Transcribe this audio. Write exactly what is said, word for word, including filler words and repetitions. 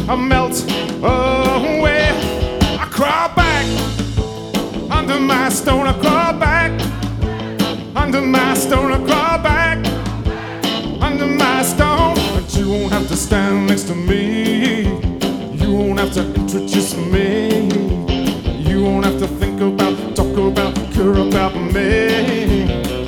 I melt away. I crawl back under my stone. I crawl back under my stone. I crawl back under my stone. But you won't have to stand next to me. You won't have to introduce me. You won't have to think about, talk about, care about me.